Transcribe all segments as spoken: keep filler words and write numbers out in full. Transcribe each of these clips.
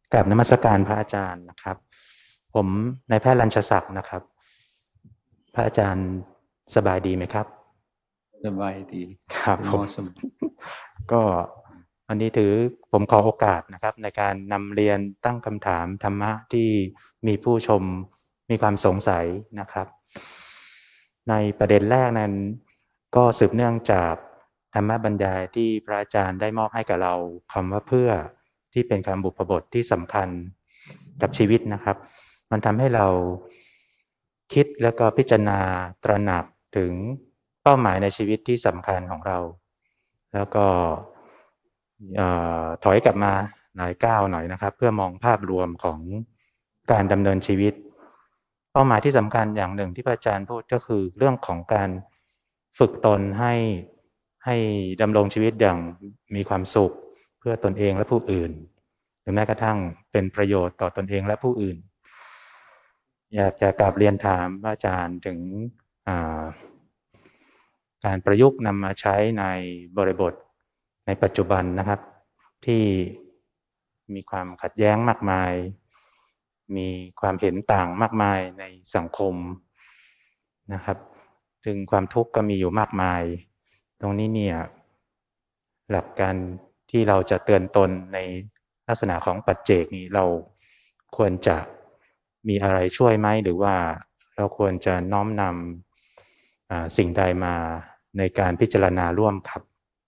กราบนมัสการพระอาจารย์นะครับผมนายแพทย์รัญชศักดิ์นะครับพระอาจารย์สบายดีไหมครับสบายดีครับคุณหผมมอสบายก็วันนี้ถือผมขอโอกาสนะครับในการนำเรียนตั้งคำถามธรรมะที่มีผู้ชมมีความสงสัยนะครับในประเด็นแรกนั้นก็สืบเนื่องจากธรรมบรรยายที่พระอาจารย์ได้มอบให้กับเราคำว่าเพื่อที่เป็นคำบุพบทที่สำคัญกับชีวิตนะครับมันทำให้เราคิดแล้วก็พิจารณาตระหนักถึงเป้าหมายในชีวิตที่สำคัญของเราแล้วก็ถอยกลับมาหลายก้าวหน่อยนะครับเพื่อมองภาพรวมของการดำเนินชีวิตเป้าหมายที่สำคัญอย่างหนึ่งที่พระอาจารย์พูดก็คือเรื่องของการฝึกตนให้ให้ดำรงชีวิตอย่างมีความสุขเพื่อตนเองและผู้อื่นหรือแม้กระทั่งเป็นประโยชน์ต่อตนเองและผู้อื่นอยากจะกราบเรียนถามพระอาจารย์ถึงการประยุกต์นำมาใช้ในบริบทในปัจจุบันนะครับที่มีความขัดแย้งมากมายมีความเห็นต่างมากมายในสังคมนะครับซึ่งความทุกข์ก็มีอยู่มากมายตรงนี้เนี่ยหลักการที่เราจะเตือนตนในลักษณะของปัจเจกนี้เราควรจะมีอะไรช่วยไหมหรือว่าเราควรจะน้อมนำสิ่งใดมาในการพิจารณาร่วมครับ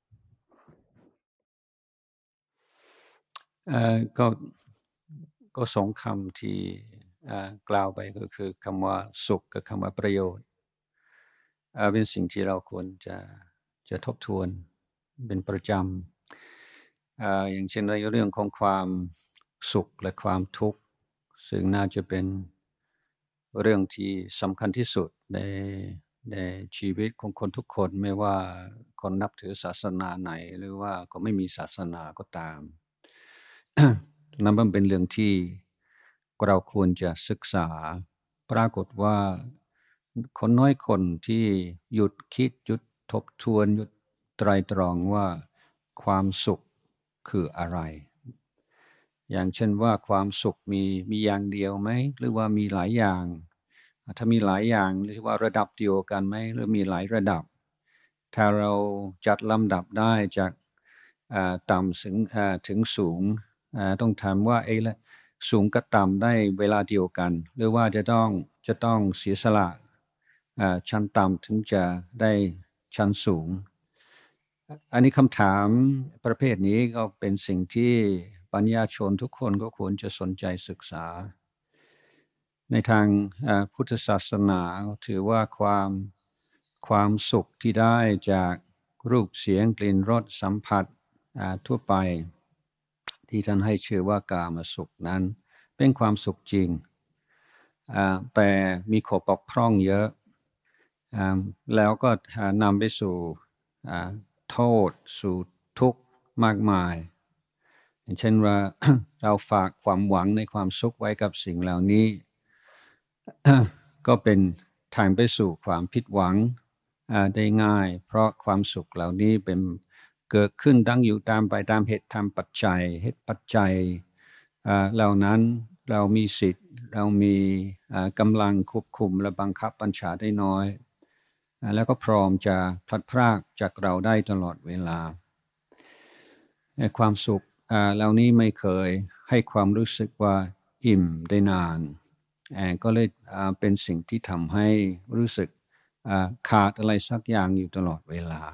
เอ่อก็ก็สองคำที่กล่าวไปก็คือคำว่าสุขกับคำว่าประโยชน์เป็นสิ่งที่เราควรจะจะทบทวนเป็นประจำอย่างเช่นในเรื่องของความสุขและความทุกข์ซึ่งน่าจะเป็นเรื่องที่สำคัญที่สุดในในชีวิตของคนทุกคนไม่ว่าคนนับถือศาสนาไหนหรือว่าก็ไม่มีศาสนาก็ตาม นั้นมันเป็นเรื่องที่เราควรจะศึกษาปรากฏว่าคนน้อยคนที่หยุดคิดหยุดทบทวนหยุดไตรตรองว่าความสุขคืออะไรอย่างเช่นว่าความสุขมีมีอย่างเดียวไหมหรือว่ามีหลายอย่างถ้ามีหลายอย่างเรียกว่าระดับเดียวกันไหมหรือมีหลายระดับถ้าเราจัดลำดับได้จากต่ำถึงถึงสูงต้องถามว่าเอ๊ะสูงกับต่ำได้เวลาเดียวกันหรือว่าจะต้องจะต้องเสียสละชั้นต่ำถึงจะได้ชั้นสูงอันนี้คำถามประเภทนี้ก็เป็นสิ่งที่ปัญญาชนทุกคนก็ควรจะสนใจศึกษาในทางพุทธศาสนาถือว่าความความสุขที่ได้จากรูปเสียงกลิ่นรสสัมผัสทั่วไปที่ท่านให้ชื่อว่ากามสุขนั้นเป็นความสุขจริงแต่มีข้อบกพร่องเยอะแล้วก็นำไปสู่โทษสู่ทุกข์มากมายอย่างเช่นว่า เราฝากความหวังในความสุขไว้กับสิ่งเหล่านี้ ก็เป็นทางไปสู่ความผิดหวังได้ง่ายเพราะความสุขเหล่านี้เป็นเกิดขึ้นตั้งอยู่ตามไปตามเหตุตามปัจจัยเหตุปัจจัยเหล่านั้นเรามีสิทธิ์เรามีกำลังควบคุมและบังคับบัญชาได้น้อยแล้วก็พร้อมจะพลัดพรากจากเราได้ตลอดเวลาความสุขเหล่านี้ไม่เคยให้ความรู้สึกว่าอิ่มได้นานก็เลยเป็นสิ่งที่ทำให้รู้สึกขาดอะไรสักอย่างอยู่ตลอดเวลา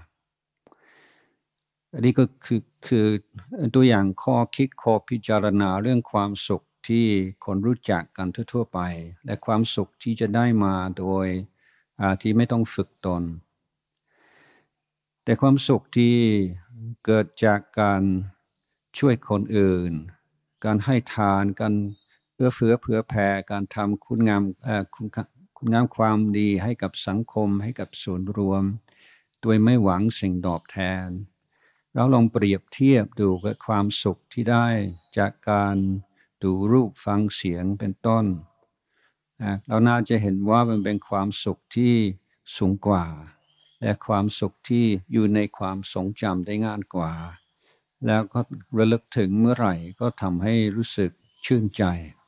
อันนี้ก็คือคือตัวอย่างข้อคิดข้อพิจารณาเรื่องความสุขที่คนรู้จักกันทั่วๆไปและความสุขที่จะได้มาโดยที่ไม่ต้องฝึกตนแต่ความสุขที่เกิดจากการช่วยคนอื่นการให้ทานการเอื้อเฟื้อเผื่อแผ่การทำคุณงามคุณคุณงามความดีให้กับสังคมให้กับส่วนรวมโดยไม่หวังสิ่งตอบแทนเราลองเปรียบเทียบดูกับความสุขที่ได้จากการดูรูปฟังเสียงเป็นต้นเราน่าจะเห็นว่ามันเป็นความสุขที่สูงกว่าและความสุขที่อยู่ในความทรงจำได้ง่ายกว่าแล้วก็ระลึกถึงเมื่อไหร่ก็ทำให้รู้สึกชื่นใจ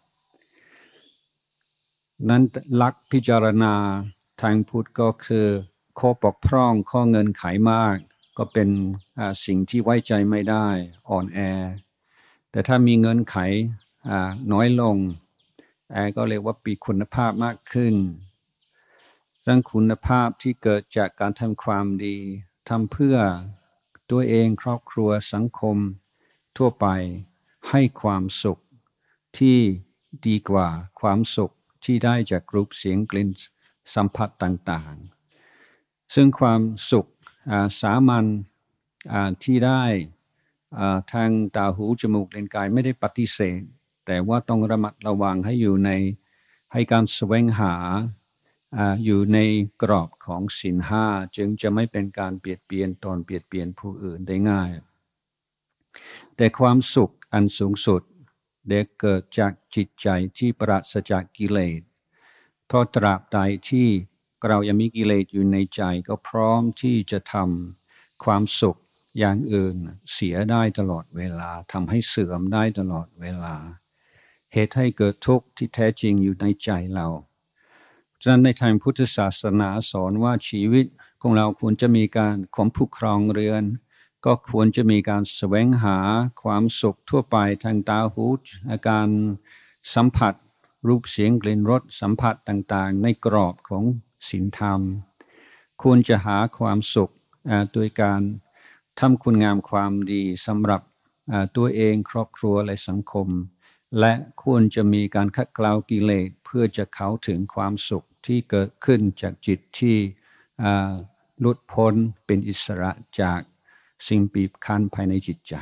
นั้นหลักพิจารณาทางพุทธก็คือข้อบกพร่องข้อเงินไขมากก็เป็นสิ่งที่ไว้ใจไม่ได้อ่อนแอแต่ถ้ามีเงินไขน้อยลงแอก็เรียกว่ามีคุณภาพมากขึ้นซึ่งคุณภาพที่เกิดจากการทำความดีทำเพื่อตัวเองครอบครัวสังคมทั่วไปให้ความสุขที่ดีกว่าความสุขที่ได้จากรูปเสียงกลิ่นสัมผัสต่างๆซึ่งความสุขสามัญที่ได้ทางตาหูจมูกลิ้นกายไม่ได้ปฏิเสธแต่ว่าต้องระมัดระวังให้อยู่ในให้การแสวงหาอยู่ในกรอบของศีลห้าจึงจะไม่เป็นการเบียดเบียนตนเบียดเบียนผู้อื่นได้ง่ายแต่ความสุขอันสูงสุดได้เกิดจากจิตใจที่ปราศจากกิเลสเพราะตราบใดที่เรายังมีกิเลสอยู่ในใจก็พร้อมที่จะทำความสุขอย่างอื่นเสียได้ตลอดเวลาทำให้เสื่อมได้ตลอดเวลาเหตุให้เกิดทุกข์ที่แท้จริงอยู่ในใจเราฉะนั้นในทางพุทธศาสนาสอนว่าชีวิตของเราควรจะมีการข่มผู้ครองเรือนก็ควรจะมีการแสวงหาความสุขทั่วไปทางตาหูอาการสัมผัสรูปเสียงกลิ่นรสสัมผัสต่างๆในกรอบของศีลธรรมควรจะหาความสุขโดยการทำคุณงามความดีสำหรับตัวเองครอบครัวและสังคมและควรจะมีการขัดเกลากิเลสเพื่อจะเข้าถึงความสุขที่เกิดขึ้นจากจิตที่หลุดพ้นเป็นอิสระจากสิ่งบีบคั้นภายในจิตใจ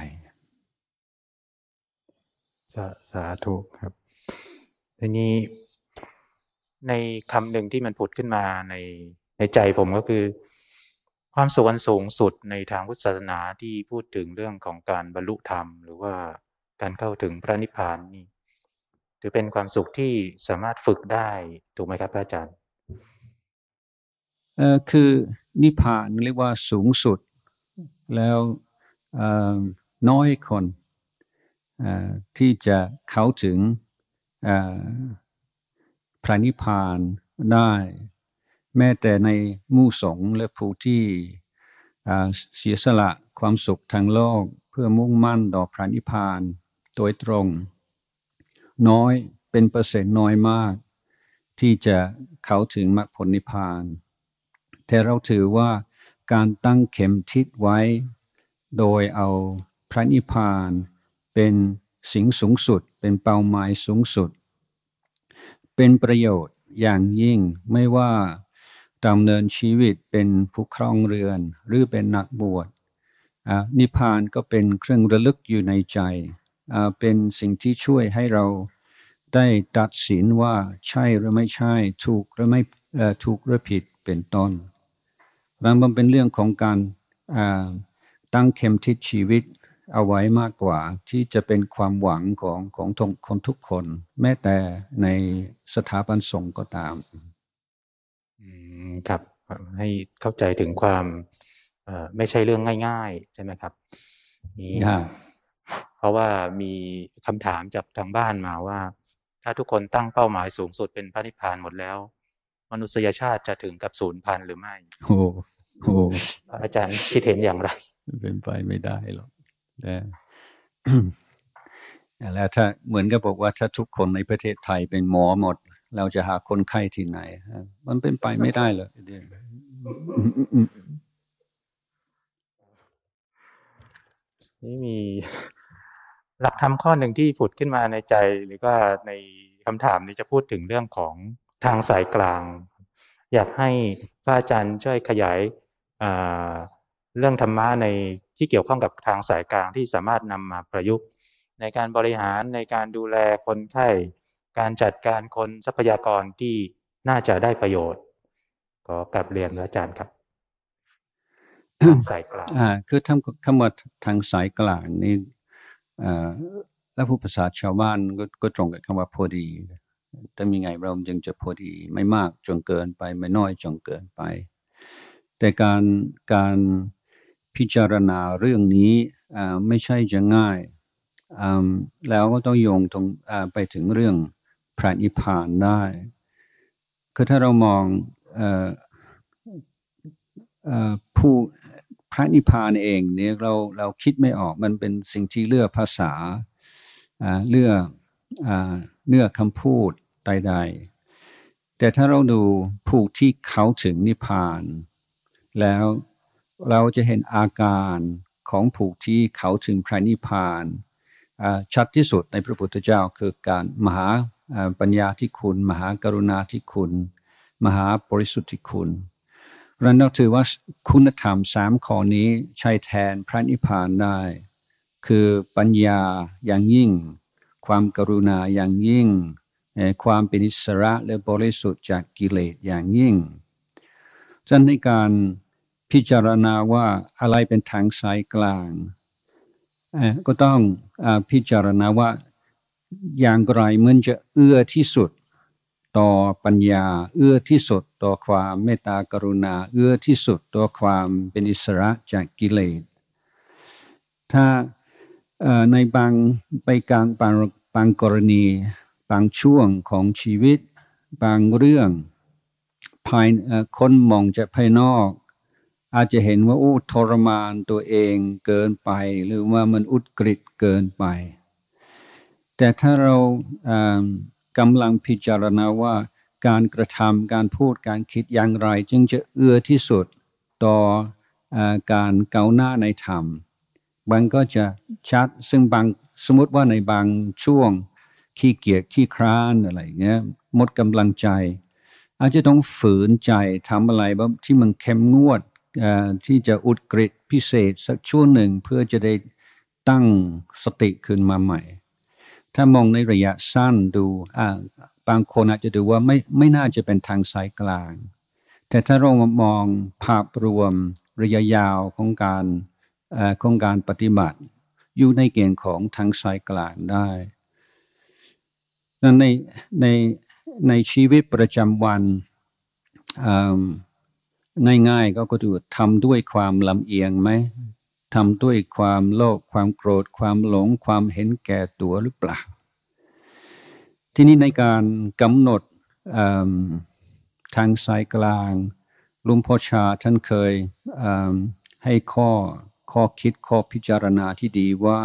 สาสาธุครับทีนี้ในคำหนึ่งที่มันผุดขึ้นมาในในใจผมก็คือความสุขอันสูงสุดในทางพุทธศาสนาที่พูดถึงเรื่องของการบรรลุธรรมหรือว่าการเข้าถึงพระนิพพานนี่ถือเป็นความสุขที่สามารถฝึกได้ถูกไหมครับอาจารย์เอ่อคือนิพพานเรียกว่าสูงสุดแล้วน้อยคนที่จะเข้าถึงพระนิพพานได้แม้แต่ในหมู่สงฆ์และผู้ที่เสียสละความสุขทางโลกเพื่อมุ่งมั่นต่อพระนิพพานโดยตรงน้อยเป็นเปอร์เซ็นต์น้อยมากที่จะเข้าถึงมรรคผลนิพพานแต่เราถือว่าการตั้งเข็มทิศไว้โดยเอาพระนิพพานเป็นสิ่งสูงสุดเป็นเป้าหมายสูงสุดเป็นประโยชน์อย่างยิ่งไม่ว่าดำเนินชีวิตเป็นผู้ครองเรือนหรือเป็นนักบวชนิพพานก็เป็นเครื่องระลึกอยู่ในใจเป็นสิ่งที่ช่วยให้เราได้ตัดสินว่าใช่หรือไม่ใช่ถูกหรือไม่ถูกหรือผิดเป็นต้นมันเป็นเรื่องของการตั้งเข็มทิศชีวิตเอาไว้มากกว่าที่จะเป็นความหวังของของคนทุกคนแม้แต่ในสถาบันสงฆ์ก็ตามครับให้เข้าใจถึงความไม่ใช่เรื่องง่ายๆใช่ไหมครับนี่เพราะว่ามีคำถามจากทางบ้านมาว่าถ้าทุกคนตั้งเป้าหมายสูงสุดเป็นพระนิพพานหมดแล้วมนุษยชาติจะถึงกับสูญพันธุ์หรือไม่โอ้โหอาจารย์คิดเห็นอย่างไรเป็นไปไม่ได้หรอกแล้วถ้าเหมือนกับบอกว่าถ้าทุกคนในประเทศไทยเป็นหมอหมดเราจะหาคนไข้ที่ไหนมันเป็นไปไม่ได้เลยนี่มีหลักธรรมข้อหนึ่งที่ผุดขึ้นมาในใจหรือว่าในคำถามนี้จะพูดถึงเรื่องของทางสายกลางอยากให้พระอาจารย์ช่วยขยายเรื่องธรรมะในที่เกี่ยวข้องกับทางสายกลางที่สามารถนำมาประยุกต์ในการบริหารในการดูแลคนไข้การจัดการคนทรัพยากรที่น่าจะได้ประโยชน์ขอกลับเรียนพระอาจารย์ครับทางสายกลางอ่าคือคำคำว่าทางสายกลางนี่อ่าแล้วผู้ภาษาชาวบ้านก็ก็ตรงกับคำว่าพอดีแต่มีไงเราจึงจะพอดีไม่มากจนเกินไปไม่น้อยจนเกินไปแต่การการพิจารณาเรื่องนี้อ่าไม่ใช่จะง่ายอืมแล้วก็ต้องโยงตรงอ่าไปถึงเรื่องพระนิพพานได้คือถ้าเรามองเอ่อเอ่อผู้พระนิพพานเองเนี่ยเราเราคิดไม่ออกมันเป็นสิ่งที่เลือกภาษาอ่าเลือกอ่าเลือกคำพูดใดๆแต่ถ้าเราดูผู้ที่เขาถึงนิพพานแล้วเราจะเห็นอาการของผู้ที่เขาถึงพระนิพพานอ่าชัดที่สุดในพระพุทธเจ้าคือการมหาอ่าปัญญาที่คุณมหากรุณาที่คุณมหาบริสุทธิคุณเราเราถือว่าคุณธรรมสามข้อนี้ใช้แทนพระนิพพานได้คือปัญญาอย่างยิ่งความกรุณาอย่างยิ่งความเป็นอิสระและบริสุทธิ์จากกิเลสอย่างยิ่งฉะนั้นในการพิจารณาว่าอะไรเป็นทางสายกลางก็ต้องพิจารณาว่าอย่างไรมันจะเอื้อที่สุดต่อปัญญาเอื้อที่สุดต่อความเมตตากรุณาเอื้อที่สุดต่อความเป็นอิสระจากกิเลสถ้าในบางไปการบางบางกรณีบางช่วงของชีวิตบางเรื่องภายคนมองจากภายนอกอาจจะเห็นว่าโอ้ทรมานตัวเองเกินไปหรือว่ามันอุกฤษเกินไปแต่ถ้าเรากำลังพิจารณาว่าการกระทำการพูดการคิดอย่างไรจึงจะเอื้อที่สุดต่อการก้าวหน้าในธรรมบางก็จะชัดซึ่งบางสมมติว่าในบางช่วงขี้เกียจขี้คร้านอะไรเงี้ยหมดกำลังใจอาจจะต้องฝืนใจทำอะไรบ้างที่มันเข้มงวดที่จะอุกฤษพิเศษสักช่วงหนึ่งเพื่อจะได้ตั้งสติขึ้นมาใหม่ถ้ามองในระยะสั้นดูบางคนอาจจะดูว่าไม่ไม่น่าจะเป็นทางสายกลางแต่ถ้าเรามองภาพรวมระยะยาวของการของการปฏิบัติอยู่ในเกณฑ์ของทางสายกลางได้นั้นในในในชีวิตประจำวันง่ายๆก็ก็ดูทำด้วยความลำเอียงไหมทำด้วยความโลภความโกรธความหลงความเห็นแก่ตัวหรือเปล่าที่นี้ในการกำหนดทางสายกลางหลวงพ่อชาท่านเคยให้ข้อข้อคิดข้อพิจารณาที่ดีว่า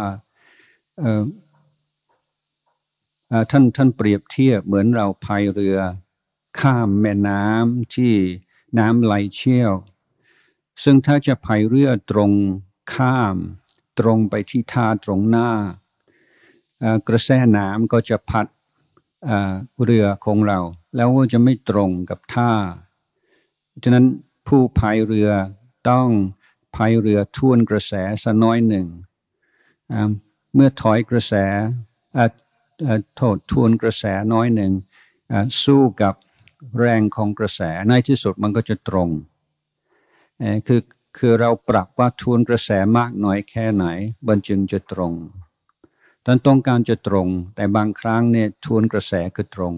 ท่านท่านเปรียบเทียบเหมือนเราพายเรือข้ามแม่น้ำที่น้ำไหลเชี่ยวซึ่งถ้าจะพายเรือตรงข้ามตรงไปที่ท่าตรงหน้ากระแสน้ำก็จะพัดเรือของเราแล้วก็จะไม่ตรงกับท่าฉะนั้นผู้พายเรือต้องพายเรือทวนกระแสสักน้อยหนึ่งเมื่อถอยกระแสโทษทวนกระแสน้อยหนึ่งสู้กับแรงของกระแสในที่สุดมันก็จะตรงคือคือเราปรับว่าทวนกระแสมากน้อยแค่ไหนมันจึงจะตรงท่านต้องการจะตรงแต่บางครั้งเนี่ยทวนกระแสก็ตรง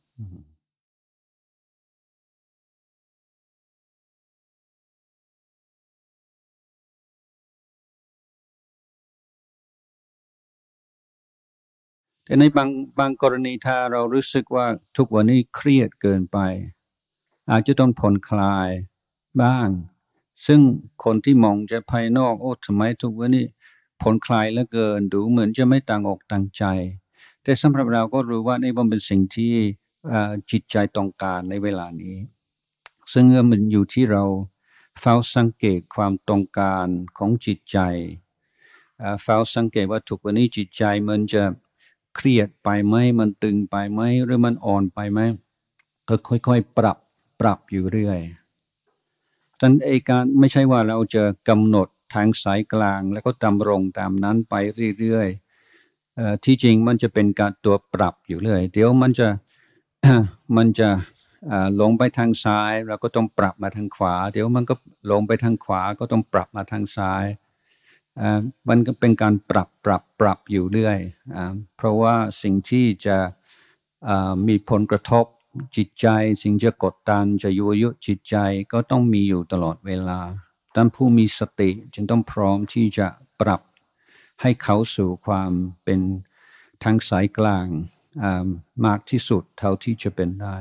แต่ในบางบางกรณีถ้าเรารู้สึกว่าทุกวันนี้เครียดเกินไปอาจจะต้องผ่อนคลายบ้างซึ่งคนที่มองจากภายนอกโอ้ทำไมทุกวันนี้ผ่อนคลายเหลือเกินดูเหมือนจะไม่ต่างอกต่างใจแต่สำหรับเราก็รู้ว่านี่มันเป็นสิ่งที่จิตใจต้องการในเวลานี้ซึ่งมันอยู่ที่เราเฝ้าสังเกตความต้องการของจิตใจเฝ้าสังเกตว่าทุกวันนี้จิตใจมันจะเครียดไปไหมมันตึงไปไหมหรือมันอ่อนไปไหมก็ค่อยๆปรับปรับอยู่เรื่อยดังนั้นไอ้การไม่ใช่ว่าเราจะกำหนดทางสายกลางแล้วก็ดำรงตามนั้นไปเรื่อยๆที่จริงมันจะเป็นการตัวปรับอยู่เรื่อยเดี๋ยวมันจะมันจะลงไปทางซ้ายเราก็ต้องปรับมาทางขวาเดี๋ยวมันก็ลงไปทางขวาก็ต้องปรับมาทางซ้ายมันก็เป็นการปรับปรับปรับอยู่เรื่อยเพราะว่าสิ่งที่จะมีผลกระทบจิตใจสิ่งจะกดดันจะยั่วยุจิตใจก็ต้องมีอยู่ตลอดเวลาท่านผู้มีสติจึงต้องพร้อมที่จะปรับให้เขาสู่ความเป็นทางสายกลางมากที่สุดเท่าที่จะเป็นได้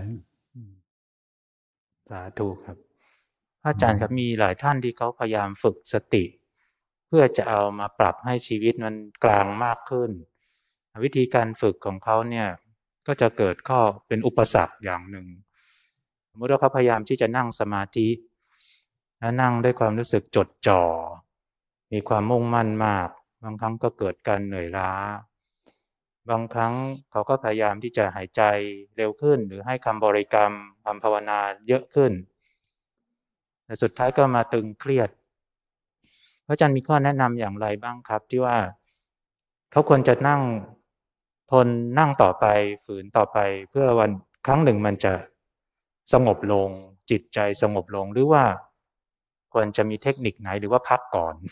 สาธุครับอาจารย์ครับมีหลายท่านที่เขาพยายามฝึกสติเพื่อจะเอามาปรับให้ชีวิตมันกลางมากขึ้นวิธีการฝึกของเขาเนี่ยก็จะเกิดข้อเป็นอุปสรรคอย่างหนึ่งสมมติว่าเขาพยายามที่จะนั่งสมาธิและนั่งด้วยความรู้สึกจดจ่อมีความมุ่งมั่นมากบางครั้งก็เกิดการเหนื่อยล้าบางครั้งเขาก็พยายามที่จะหายใจเร็วขึ้นหรือให้คำบริกรรมคำภาวนาเยอะขึ้นแต่สุดท้ายก็มาตึงเครียดพระอาจารย์มีข้อแนะนำอย่างไรบ้างครับที่ว่าเขาควรจะนั่งทนนั่งต่อไปฝืนต่อไปเพื่อวันครั้งหนึ่งมันจะสงบลงจิตใจสงบลงหรือว่าควรจะมีเทคนิคไหนหรือว่าพักก่อน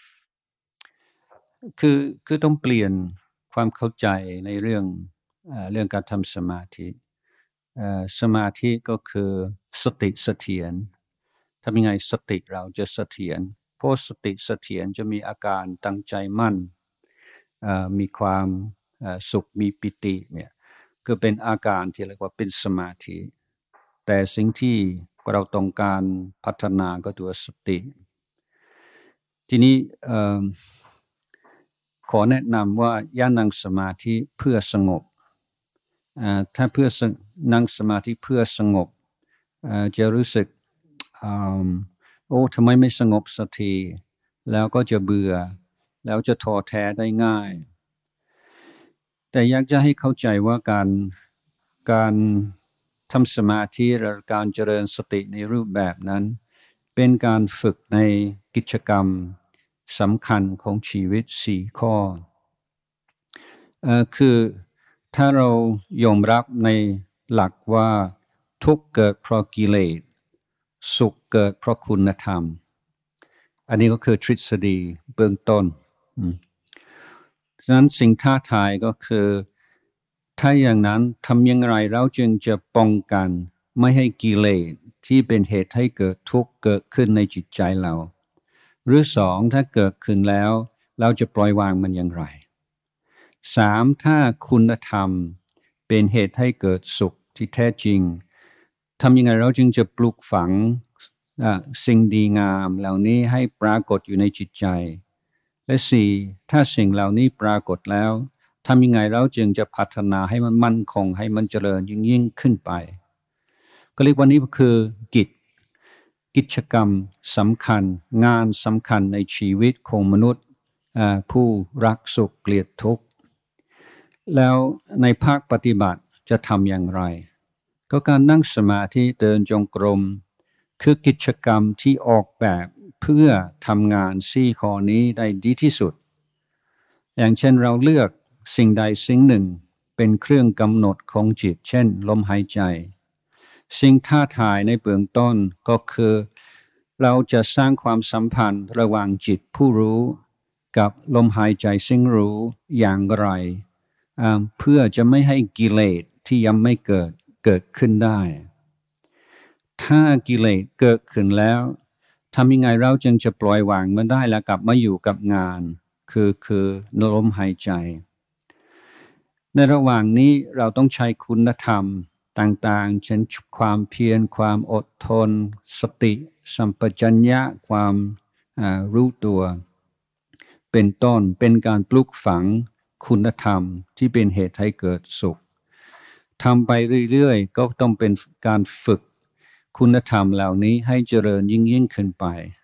คือคือต้องเปลี่ยนความเข้าใจในเรื่องเอ่อเรื่องการทำสมาธิเอ่อสมาธิก็คือสติเสถียรทำยังไงสติเราจะเสถียรเพราะสติเสถียรจะมีอาการตั้งใจมั่นเอ่อมีความเอ่อสุขมีปิติเนี่ยก็เป็นอาการที่เรียกว่าเป็นสมาธิแต่สิ่งที่เราต้องการพัฒนาก็ตัวสติทีนี้เอ่อขอแนะนำว่าอย่านั่งสมาธิเพื่อสงบถ้าเพื่อนั่งสมาธิเพื่อสงบจะรู้สึกโอ้ทำไมไม่สงบสักทีแล้วก็จะเบื่อแล้วจะท้อแท้ได้ง่ายแต่อยากจะให้เข้าใจว่าการการทำสมาธิหรือการเจริญสติในรูปแบบนั้นเป็นการฝึกในกิจกรรมสำคัญของชีวิตสี่ข้อเอ่อคือถ้าเรายอมรับในหลักว่าทุกข์เกิดเพราะกิเลสสุขเกิดเพราะคุณธรรมอันนี้ก็คือทฤษฎีเบื้องต้นฉะนั้นสิ่งท้าทายก็คือถ้าอย่างนั้นทำอย่างไรเราจึงจะป้องกันไม่ให้กิเลสที่เป็นเหตุให้เกิดทุกข์เกิดขึ้นในจิตใจเราหรือสองถ้าเกิดขึ้นแล้วเราจะปล่อยวางมันอย่างไรสามถ้าคุณธรรมเป็นเหตุให้เกิดสุขที่แท้จริงทำยังไงเราจึงจะปลูกฝังสิ่งดีงามเหล่านี้ให้ปรากฏอยู่ในจิตใจและสี่ถ้าสิ่งเหล่านี้ปรากฏแล้วทำยังไงเราจึงจะพัฒนาให้มันมั่นคงให้มันเจริญยิ่งยิ่งขึ้นไปก็เรียกว่านี้คือกิจกิจกรรมสำคัญงานสำคัญในชีวิตของมนุษย์ผู้รักสุขเกลียดทุกข์แล้วในภาคปฏิบัติจะทำอย่างไรก็การนั่งสมาธิเดินจงกรมคือกิจกรรมที่ออกแบบเพื่อทำงานสี่ข้อนี้ได้ดีที่สุดอย่างเช่นเราเลือกสิ่งใดสิ่งหนึ่งเป็นเครื่องกำหนดของจิตเช่นลมหายใจสิ่งท้าทายในเบื้องต้นก็คือเราจะสร้างความสัมพันธ์ระหว่างจิตผู้รู้กับลมหายใจซึ่งรู้อย่างไรเพื่อจะไม่ให้กิเลสที่ยังไม่เกิดเกิดขึ้นได้ถ้ากิเลสเกิดขึ้นแล้วทำยังไงเราจึงจะปล่อยวางมันได้แล้วกลับมาอยู่กับงานคือคือลมหายใจในระหว่างนี้เราต้องใช้คุณธรรมต่างๆเช่นความเพียรความอดทนสติสัมปชัญญะความรู้ตัวเป็นต้นเป็นการปลูกฝังคุณธรรมที่เป็นเหตุให้เกิดสุขทำไปเรื่อยๆก็ต้องเป็นการฝึกคุณธรรมเหล่านี้ให้เจริญยิ่งยิ่งขึ้นไป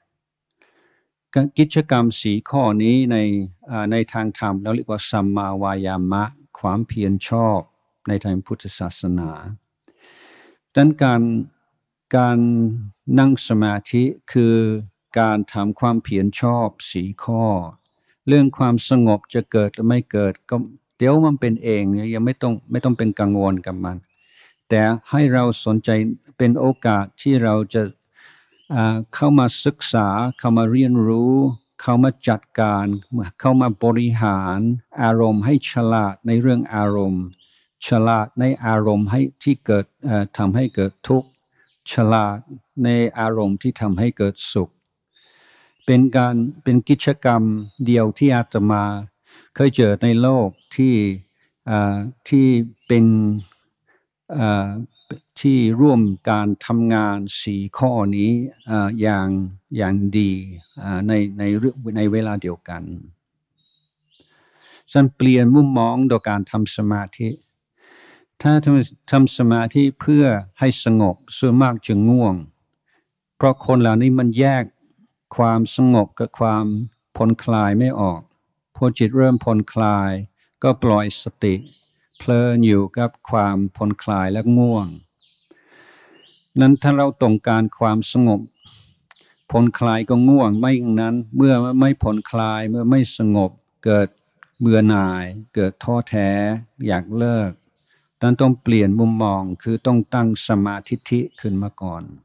กิจกรรมสีข้อนี้ในในทางธรรมเราเรียกว่าสัมมาวายามะความเพียรชอบในทางพุทธศาสนาดังนั้นการการนั่งสมาธิคือการทำความเพียรชอบสีข้อเรื่องความสงบจะเกิดหรือไม่เกิดก็เดี๋ยวมันเป็นเองเนี่ยยังไม่ต้องไม่ต้องเป็นกังวลกับมันแต่ให้เราสนใจเป็นโอกาสที่เราจะเข้ามาศึกษาเข้ามาเรียนรู้เข้ามาจัดการเข้ามาบริหารอารมณ์ให้ฉลาดในเรื่องอารมณ์ฉลาดในอารมณ์ให้ที่เกิดทำให้เกิดทุกข์ฉลาดในอารมณ์ที่ทำให้เกิดสุขเป็นการเป็นกิจกรรมเดียวที่อาตมาเคยเจอในโลกที่ที่เป็นที่ร่วมการทำงานสี่ข้อนี้อย่างอย่างดีในในในเวลาเดียวกันฉันเปลี่ยนมุมมองโดยการทำสมาธิถ้าทำทำสมาธิเพื่อให้สงบส่วนมากจะง่วงเพราะคนเหล่านี้มันแยกความสงบกับความผ่อนคลายไม่ออกพอจิตเริ่มผ่อนคลายก็ปล่อยสติเพลินอยู่กับความผ่อนคลายและง่วงนั้นถ้าเราต้องการความสงบผ่อนคลายก็ง่วงไม่อย่างนั้นเมื่อไม่ผ่อนคลายเมื่อไม่สงบเกิดเบื่อหน่ายเกิดท้อแท้อยากเลิกนั้นต้องเปลี่ยนมุมมองคือต้องตั้งสมาธิทิขึ้นมาก่อน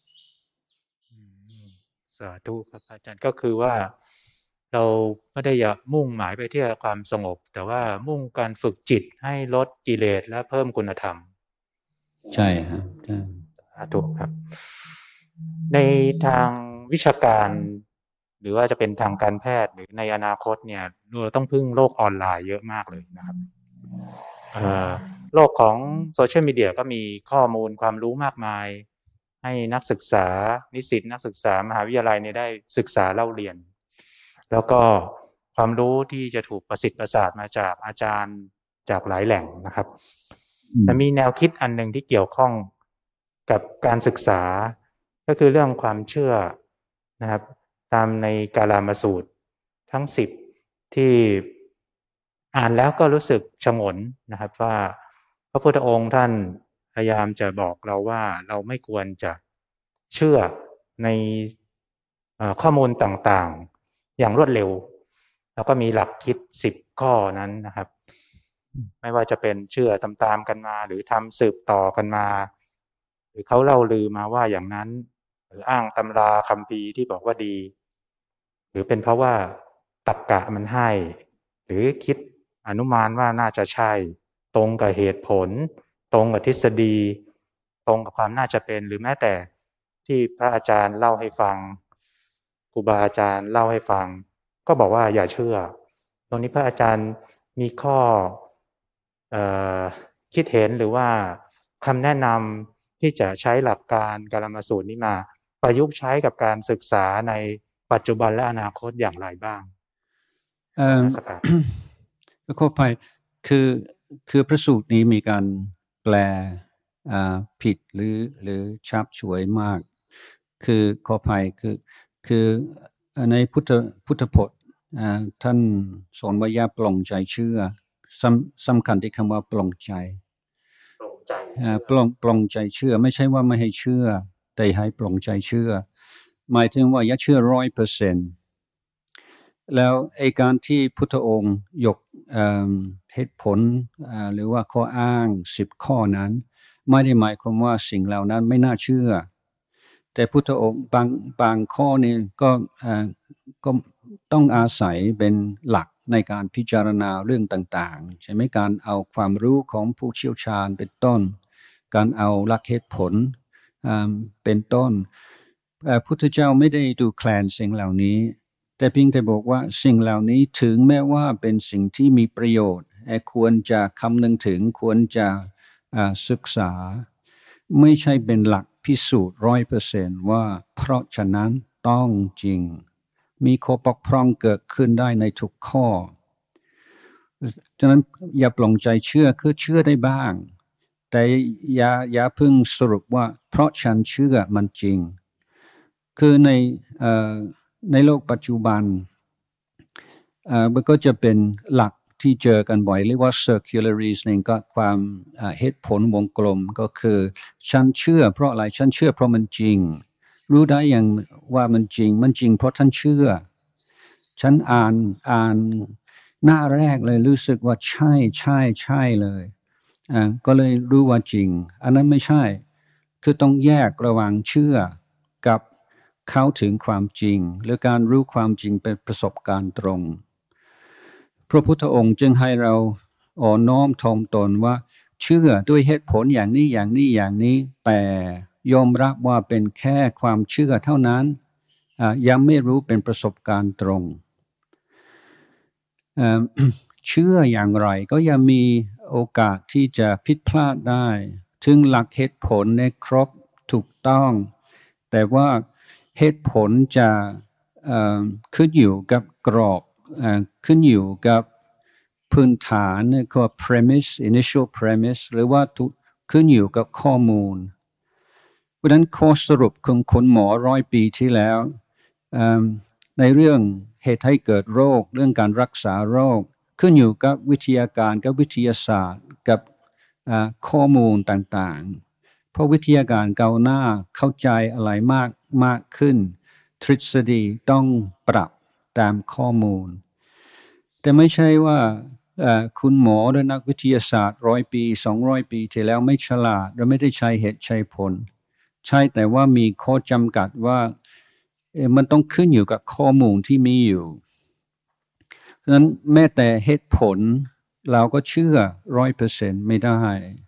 สาธุครับอาจารย์ก็คือว่าเราไม่ได้อยากมุ่งหมายไปที่ความสงบแต่ว่ามุ่งการฝึกจิตให้ลดกิเลสและเพิ่มคุณธรรมใช่ครับใช่สาธุครับในทางวิชาการหรือว่าจะเป็นทางการแพทย์หรือในอนาคตเนี่ยเราต้องพึ่งโลกออนไลน์เยอะมากเลยนะครับโลกของโซเชียลมีเดียก็มีข้อมูลความรู้มากมายให้นักศึกษานิสิตนักศึกษามหาวิทยาลัยเนี่ยได้ศึกษาเล่าเรียนแล้วก็ความรู้ที่จะถูกประสิทธิ์ประสาทมาจากอาจารย์จากหลายแหล่งนะครับแต่มีแนวคิดอันหนึ่งที่เกี่ยวข้องกับการศึกษาก็คือเรื่องความเชื่อนะครับตามในกาลามสูตรทั้งสิบที่อ่านแล้วก็รู้สึกฉงนนะครับว่าพระพุทธองค์ท่านพยายามจะบอกเราว่าเราไม่ควรจะเชื่อในข้อมูลต่างๆอย่างรวดเร็วแล้วก็มีหลักคิดสิบข้อนั้นนะครับไม่ว่าจะเป็นเชื่อตามๆกันมาหรือทำสืบต่อกันมาหรือเขาเล่าลือมาว่าอย่างนั้นหรืออ้างตำราคัมภีร์ที่บอกว่าดีหรือเป็นเพราะว่าตรรกะมันให้หรือคิดอนุมานว่าน่าจะใช่ตรงกับเหตุผลตรงกับทฤษฎีตรงกับความน่าจะเป็นหรือแม้แต่ที่พระอาจารย์เล่าให้ฟังครูบาอาจารย์เล่าให้ฟังก็บอกว่าอย่าเชื่อตรงนี้พระอาจารย์มีข้อเอ่อคิดเห็นหรือว่าคำแนะนำที่จะใช้หลักการกาลามสูตรนี้มาประยุกต์ใช้กับการศึกษาในปัจจุบันและอนาคตอย่างไรบ้างเอ่อก็ขออภัยคือคือพระสูตรนี้มีการแปลผิดหรือหรือชับฉวยมากคือขออภัยคือคือในพุทธพุทธพจน์ท่านสอนว่าอย่าปลงใจเชื่อสำคัญที่คำว่าปลงใจปลงปลงใจเชื่อไม่ใช่ว่าไม่ให้เชื่อแต่ให้ปลงใจเชื่อหมายถึงว่าอย่าเชื่อร้อยเปอร์เซ็นต์แล้วไอ้การที่พุทธองค์ยกเหตุผลหรือว่าข้ออ้างสิบข้อนั้นไม่ได้หมายความว่าสิ่งเหล่านั้นไม่น่าเชื่อแต่พุทธองค์บางบางข้อนี้ก็ก็ต้องอาศัยเป็นหลักในการพิจารณาเรื่องต่างๆใช่ไหมการเอาความรู้ของผู้เชี่ยวชาญเป็นต้นการเอาหลักเหตุผลเป็นต้นพุทธเจ้าไม่ได้ดูแคลนสิ่งเหล่านี้แต่เพียงแต่บอกว่าสิ่งเหล่านี้ถึงแม้ว่าเป็นสิ่งที่มีประโยชน์ควรจะคำนึงถึงควรจะศึกษาไม่ใช่เป็นหลักพิสูจน์ร้อยเปอร์เซนต์ว่าเพราะฉะนั้นต้องจริงมีข้อบกพร่องเกิดขึ้นได้ในทุกข้อฉะนั้นอย่าปลงใจเชื่อคือเชื่อได้บ้างแต่อย่าอย่าเพิ่งสรุปว่าเพราะฉันเชื่อมันจริงคือในในโลกปัจจุบันมันก็จะเป็นหลักที่เจอกันบ่อยเรียกว่า circular reasoning ก็ความเหตุผลวงกลมก็คือฉันเชื่อเพราะอะไรฉันเชื่อเพราะมันจริงรู้ได้อย่างว่ามันจริงมันจริงเพราะท่านเชื่อฉันอ่านอ่านหน้าแรกเลยรู้สึกว่าใช่ใช่ใช่เลยอ่าก็เลยรู้ว่าจริงอันนั้นไม่ใช่คือต้องแยกระหว่างเชื่อกับเข้าถึงความจริงหรือการรู้ความจริงเป็นประสบการณ์ตรงพระพุทธองค์จึงให้เราอ่อนน้อมถ่อมตนว่าเชื่อด้วยเหตุผลอย่างนี้อย่างนี้อย่างนี้แต่ยอมรับว่าเป็นแค่ความเชื่อเท่านั้นยังไม่รู้เป็นประสบการณ์ตรงเอ่อ เชื่ออย่างไรก็ยังมีโอกาสที่จะผิดพลาดได้ถึงหลักเหตุผลในครบถูกต้องแต่ว่าเหตุผลจะเอ่อขึ้นอยู่กับกรอบเอ่อขึ้นอยู่กับพื้นฐานเนี่ยคือ premise initial premise หรือว่าขึ้นอยู่กับข้อมูลเพราะฉะนั้นข้อสรุปของคุณหมอร้อยปีที่แล้วในเรื่องเหตุให้เกิดโรคเรื่องการรักษาโรคขึ้นอยู่กับวิทยาการกับวิทยาศาสตร์กับข้อมูลต่างๆเพราะวิทยาการก้าวหน้าเข้าใจอะไรมากมากขึ้นทฤษฎีต้องปรับตามข้อมูลแต่ไม่ใช่ว่าคุณหมอและนักวิทยาศาสตร์ร้อยปีสองร้อยปีที่แล้วไม่ฉลาดและไม่ได้ใช้เหตุใช้ผลใช่แต่ว่ามีข้อจำกัดว่ามันต้องขึ้นอยู่กับข้อมูลที่มีอยู่ฉะนั้นแม้แต่เหตุผลเราก็เชื่อร้อยเปอร์เซ็นต์ไม่ได้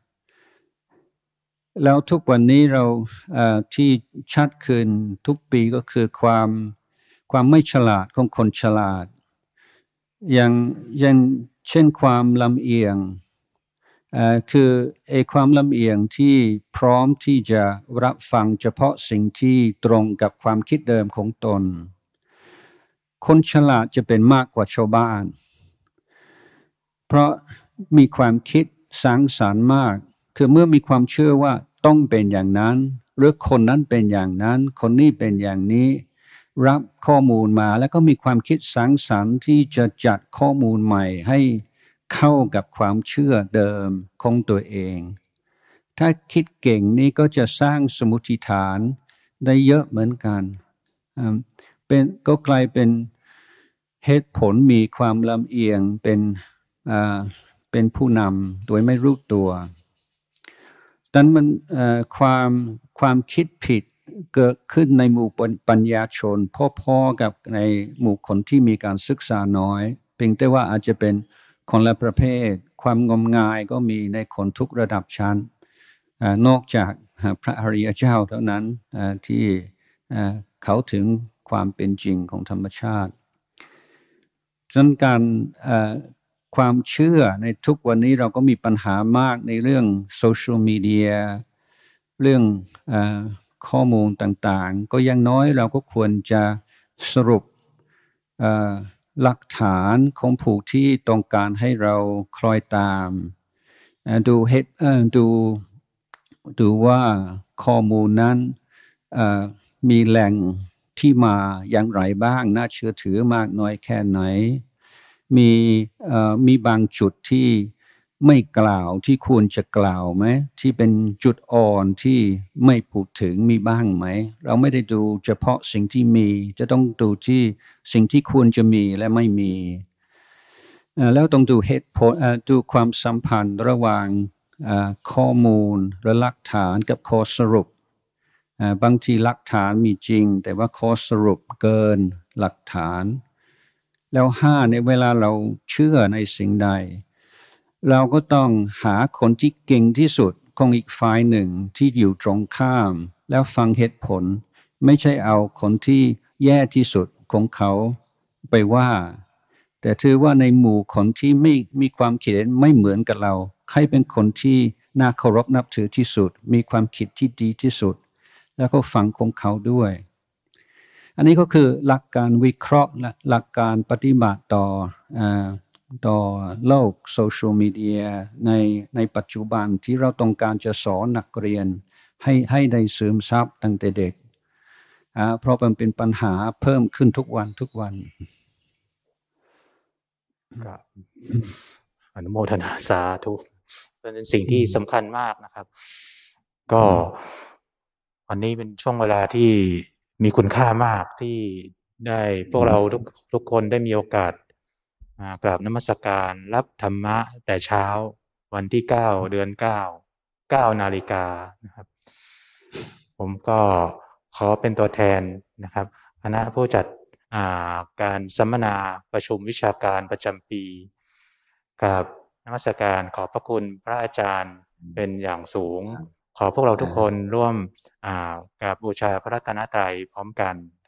แล้วทุกวันนี้เราที่ชัดขึ้นทุกปีก็คือความความไม่ฉลาดของคนฉลาดอย่างอย่างเช่นความลำเอียงคือไอ้ความลำเอียงที่พร้อมที่จะรับฟังเฉพาะสิ่งที่ตรงกับความคิดเดิมของตนคนฉลาดจะเป็นมากกว่าชาวบ้านเพราะมีความคิดสร้างสรรค์มากคือเมื่อมีความเชื่อว่าต้องเป็นอย่างนั้นหรือคนนั้นเป็นอย่างนั้นคนนี้เป็นอย่างนี้รับข้อมูลมาแล้วก็มีความคิดสร้างสรรค์ที่จะจัดข้อมูลใหม่ให้เข้ากับความเชื่อเดิมของตัวเองถ้าคิดเก่งนี่ก็จะสร้างสมมติฐานได้เยอะเหมือนกันเป็นก็กลายเป็นเหตุผลมีความลำเอียงเป็นอ่าเป็นผู้นำโดยไม่รู้ตัวดังนั้นมันความความคิดผิดเกิดขึ้นในหมู่ปัญญาชนพ่อๆกับในหมู่คนที่มีการศึกษาน้อยเพียงแต่ว่าอาจจะเป็นคนละประเภทความงมงายก็มีในคนทุกระดับชั้นนอกจากพระอริยเจ้าเท่านั้นที่เขาถึงความเป็นจริงของธรรมชาติฉะนั้นการความเชื่อในทุกวันนี้เราก็มีปัญหามากในเรื่องโซเชียลมีเดียเรื่องเอ่อข้อมูลต่างๆก็ยังน้อยเราก็ควรจะสรุปเอ่อหลักฐานของผู้ที่ต้องการให้เราคล้อยตามดูเหตุดูดูว่าข้อมูลนั้นมีแหล่งที่มาอย่างไรบ้างน่าเชื่อถือมากน้อยแค่ไหนมีมีบางจุดที่ไม่กล่าวที่ควรจะกล่าวไหมที่เป็นจุดอ่อนที่ไม่พูดถึงมีบ้างไหมเราไม่ได้ดูเฉพาะสิ่งที่มีจะต้องดูที่สิ่งที่ควรจะมีและไม่มีแล้วต้องดูเหตุผลดูความสัมพันธ์ระหว่างข้อมูลและหลักฐานกับข้อสรุปบางทีหลักฐานมีจริงแต่ว่าข้อสรุปเกินหลักฐานแล้วห้าในเวลาเราเชื่อในสิ่งใดเราก็ต้องหาคนที่เก่งที่สุดของอีกฝ่ายหนึ่งที่อยู่ตรงข้ามแล้วฟังเหตุผลไม่ใช่เอาคนที่แย่ที่สุดของเขาไปว่าแต่ถือว่าในหมู่คนที่ไม่มีความคิดเห็นไม่เหมือนกับเราใครเป็นคนที่น่าเคารพนับถือที่สุดมีความคิดที่ดีที่สุดแล้วก็ฟังของเขาด้วยอันนี้ก็คือหลักการวิเคราะห์และหลักการปฏิบัติต่อต่อโลกโซเชียลมีเดียในในปัจจุบันที่เราต้องการจะสอนนักเรียนให้ให้ได้ซึมซับตั้งแต่เด็กเพราะมันเป็นปัญหาเพิ่มขึ้นทุกวันทุกวันก็อนุโมทนาสาธุเป็นสิ่งที่สำคัญมากนะครับก็วันนี้เป็นช่วงเวลาที่มีคุณค่ามากที่ได้พวกเราทุกทุกคนได้มีโอกาสกราบนมัสการรับธรรมะแต่เช้าวันที่เก้าเดือนเก้าเก้านาฬิกานะครับผมก็ขอเป็นตัวแทนนะครับคณะผู้จัดการสัมมนาประชุมวิชาการประจำปีกับนมัสการขอบพระคุณพระอาจารย์เป็นอย่างสูงขอพวกเราทุกคนร่วมกราบบูชาพระรัตนตรัยพร้อมกัน